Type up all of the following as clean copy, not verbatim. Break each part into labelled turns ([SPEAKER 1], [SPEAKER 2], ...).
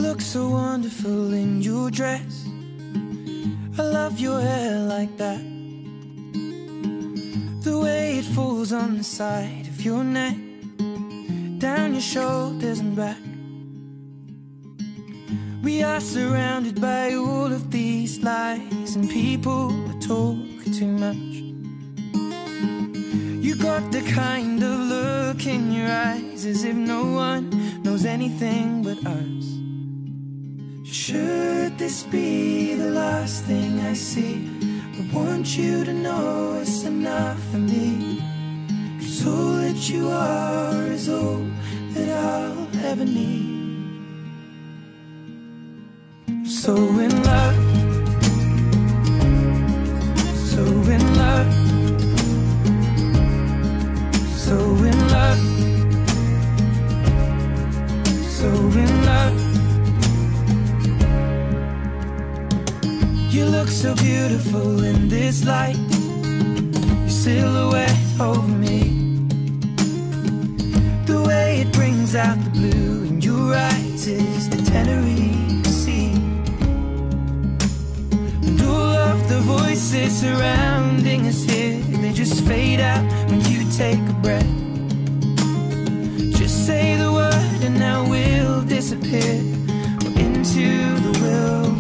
[SPEAKER 1] look so wonderful in your dress. I love your hair like that, the way it falls on the side of your neck, down your shoulders and back. We are surrounded by all of these lies, and people that talk too much. You got the kind of look in your eyes as if no one knows anything but us. Should this be the last thing I see, I want you to know it's enough for me. 'Cause all that you are is all that I'll ever need. I'm so in love, so in love, so in love, so in love. You look so beautiful in this light, your silhouette over me, the way it brings out the blue in your eyes is the Tenerife Sea. And all of the voices surrounding us here, they just fade out when you take a breath. Just say the word and now we'll disappear into the wilderness.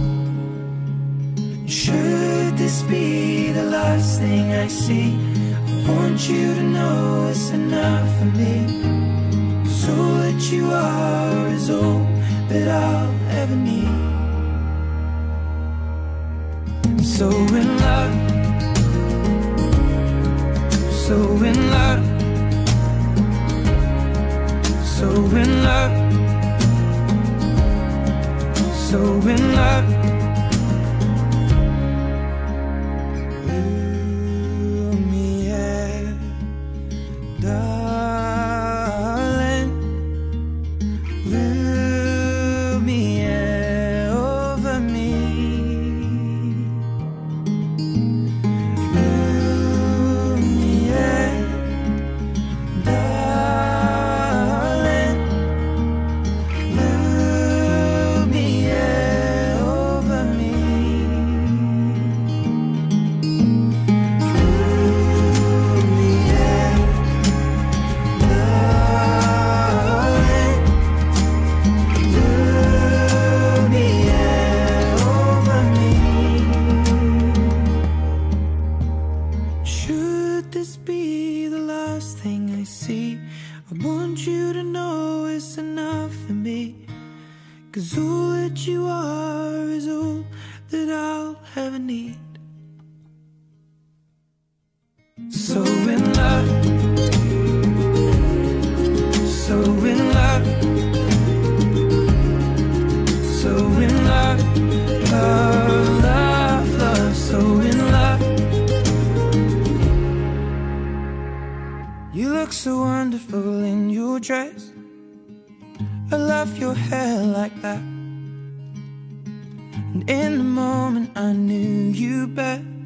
[SPEAKER 1] Should this be the last thing I see, I want you to know it's enough for me. 'Cause all that you are is all that I'll ever need. I'm so in love, so in love, so in love, so in love. Darling, Lumiere over me, Lumiere, darling, Lumiere over me, I want you to know it's enough for me. 'Cause all that you are is all that I'll ever need. So in love, so in love, so in love, love, love, love, so in love. You look so wonderful in your dress. I love your hair like that. And in the moment I knew you better.